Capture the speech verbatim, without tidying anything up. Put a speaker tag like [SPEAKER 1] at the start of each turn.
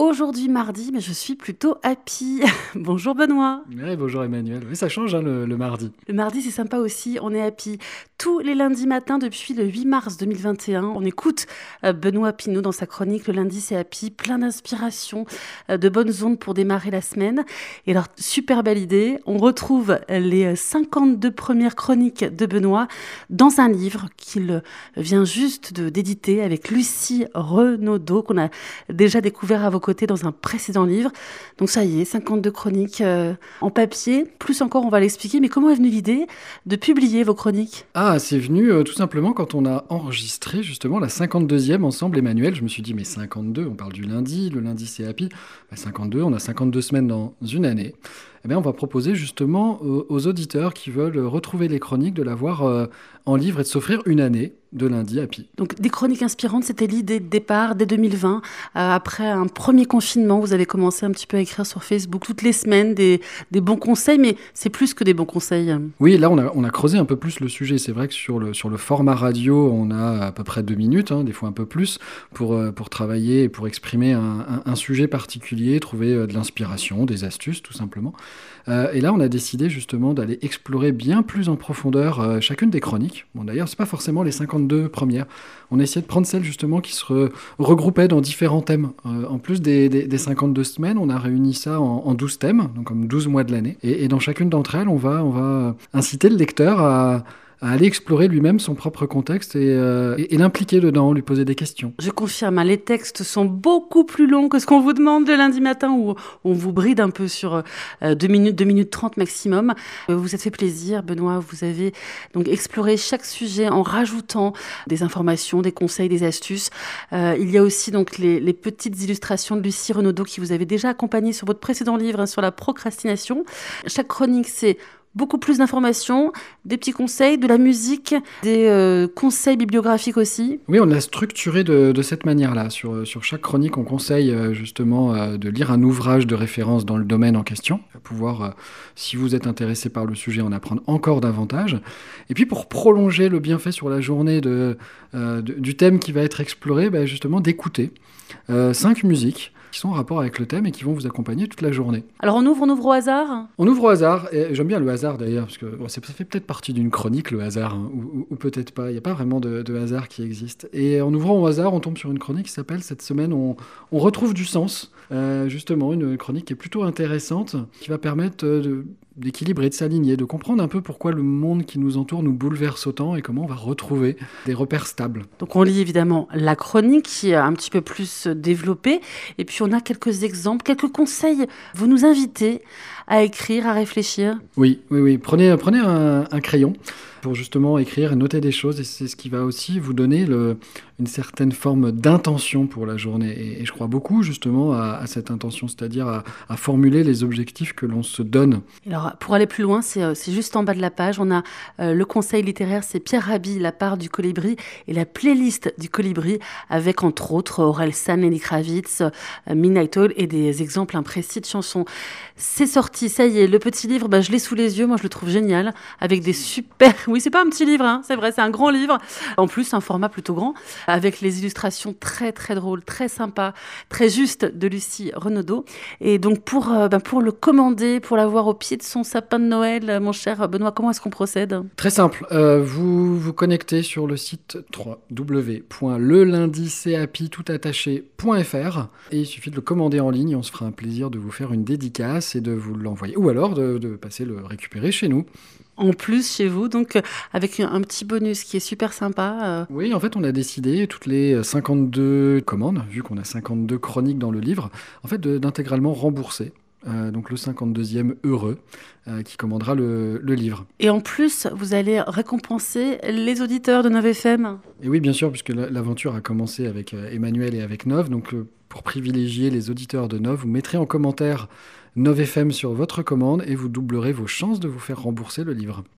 [SPEAKER 1] Aujourd'hui mardi, mais je suis plutôt happy. Bonjour Benoît.
[SPEAKER 2] Oui, bonjour Emmanuel. Oui, ça change hein, le, le mardi.
[SPEAKER 1] Le mardi, c'est sympa aussi, on est happy. Tous les lundis matins depuis le huit mars deux mille vingt et un, on écoute euh, Benoît Pinault dans sa chronique. Le lundi, c'est happy, plein d'inspiration, euh, de bonnes ondes pour démarrer la semaine. Et alors, super belle idée, on retrouve les cinquante-deux premières chroniques de Benoît dans un livre qu'il vient juste de, d'éditer avec Lucie Renaudot, qu'on a déjà découvert à vos côtés dans un précédent livre. Donc ça y est, cinquante-deux chroniques euh, en papier. Plus encore, on va l'expliquer. Mais comment est venue l'idée de publier vos chroniques ?
[SPEAKER 2] Ah, c'est venu euh, tout simplement quand on a enregistré justement la cinquante-deuxième ensemble Emmanuel. Je me suis dit, mais cinquante-deux, on parle du lundi, le lundi c'est happy. Bah, cinquante-deux, on a cinquante-deux semaines dans une année. Eh bien, on va proposer justement aux, aux auditeurs qui veulent retrouver les chroniques de l'avoir euh, en livre et de s'offrir une année de lundi happy.
[SPEAKER 1] Donc des chroniques inspirantes, c'était l'idée de départ dès deux mille vingt. Euh, après un premier confinement, vous avez commencé un petit peu à écrire sur Facebook toutes les semaines des, des bons conseils, mais c'est plus que des bons conseils.
[SPEAKER 2] Oui, là, on a, on a creusé un peu plus le sujet. C'est vrai que sur le, sur le format radio, on a à peu près deux minutes, hein, des fois un peu plus, pour, euh, pour travailler et pour exprimer un, un, un sujet particulier, trouver euh, de l'inspiration, des astuces, tout simplement. Euh, et là, on a décidé justement d'aller explorer bien plus en profondeur euh, chacune des chroniques. Bon, d'ailleurs, c'est pas forcément les cinquante-deux premières. On a essayé de prendre celles justement qui se re- regroupaient dans différents thèmes. Euh, en plus des, des, des cinquante-deux semaines, on a réuni ça en, en douze thèmes, donc comme douze mois de l'année. Et, et dans chacune d'entre elles, on va, on va inciter le lecteur à, à aller explorer lui-même son propre contexte et, euh, et, et l'impliquer dedans, lui poser des questions.
[SPEAKER 1] Je confirme, hein, les textes sont beaucoup plus longs que ce qu'on vous demande le lundi matin où on vous bride un peu sur euh, deux minutes, deux minutes trente maximum. Euh, vous vous êtes fait plaisir, Benoît, vous avez donc exploré chaque sujet en rajoutant des informations, des conseils, des astuces. Euh, il y a aussi donc les, les petites illustrations de Lucie Renaudot qui vous avait déjà accompagné sur votre précédent livre hein, sur la procrastination. Chaque chronique, c'est beaucoup plus d'informations, des petits conseils, de la musique, des euh, conseils bibliographiques aussi.
[SPEAKER 2] Oui, on l'a structuré de, de cette manière-là. Sur, sur chaque chronique, on conseille euh, justement euh, de lire un ouvrage de référence dans le domaine en question, pour pouvoir, euh, si vous êtes intéressé par le sujet, en apprendre encore davantage. Et puis pour prolonger le bienfait sur la journée de, euh, de- du thème qui va être exploré, bah, justement d'écouter euh, cinq musiques qui sont en rapport avec le thème et qui vont vous accompagner toute la journée.
[SPEAKER 1] Alors on ouvre, on ouvre au hasard.
[SPEAKER 2] On ouvre au hasard, et j'aime bien le hasard d'ailleurs, parce que bon, ça fait peut-être partie d'une chronique, le hasard, hein, ou, ou- ou peut-être pas, il n'y a pas vraiment de, de hasard qui existe. Et en ouvrant au hasard, on tombe sur une chronique qui s'appelle, cette semaine, on, on retrouve du sens, Euh, justement, une chronique qui est plutôt intéressante, qui va permettre euh, de- d'équilibrer, de s'aligner, de comprendre un peu pourquoi le monde qui nous entoure nous bouleverse autant et comment on va retrouver des repères stables.
[SPEAKER 1] Donc on lit évidemment la chronique qui est un petit peu plus développée. Et puis on a quelques exemples, quelques conseils. Vous nous invitez à écrire, à réfléchir.
[SPEAKER 2] Oui, oui, oui. Prenez, prenez un, un crayon pour justement écrire et noter des choses. Et c'est ce qui va aussi vous donner le- une certaine forme d'intention pour la journée. Et, et je crois beaucoup justement à, à cette intention, c'est-à-dire à, à formuler les objectifs que l'on se donne.
[SPEAKER 1] Alors pour aller plus loin, c'est euh, c'est juste en bas de la page. On a euh, le conseil littéraire, c'est Pierre Rabhi, La part du colibri, et la playlist du colibri avec entre autres Orelsan, Lenny Kravitz, euh, Midnight Oil et des exemples imprécis de chansons. C'est sorti, ça y est, le petit livre, bah, je l'ai sous les yeux, moi je le trouve génial, avec des super... Oui, c'est pas un petit livre, hein, c'est vrai, c'est un grand livre. En plus, un format plutôt grand, avec les illustrations très très drôles, très sympas, très justes de Lucie Renaudot. Et donc pour, euh, bah, pour le commander, pour l'avoir au pied de son sapin de Noël, euh, mon cher Benoît, comment est-ce qu'on procède ?
[SPEAKER 2] Très simple, euh, vous vous connectez sur le site w w w point le lundi c a p i tout attaché point f r et il suffit de le commander en ligne et on se fera un plaisir de vous faire une dédicace et de vous l'envoyer ou alors de, de passer le récupérer chez nous.
[SPEAKER 1] En plus, chez vous, donc euh, avec un, un petit bonus qui est super sympa. euh,
[SPEAKER 2] Oui, en fait, on a décidé, toutes les cinquante-deux commandes, vu qu'on a cinquante-deux chroniques dans le livre, en fait, de- d'intégralement rembourser. Euh, donc le cinquante-deuxième heureux euh, qui commandera le, le livre.
[SPEAKER 1] Et en plus, vous allez récompenser les auditeurs de neuf F M.
[SPEAKER 2] Et oui, bien sûr, puisque la- l'aventure a commencé avec euh, Emmanuel et avec Nov, donc euh, pour privilégier les auditeurs de Nov, vous mettrez en commentaire Nov F M sur votre commande et vous doublerez vos chances de vous faire rembourser le livre.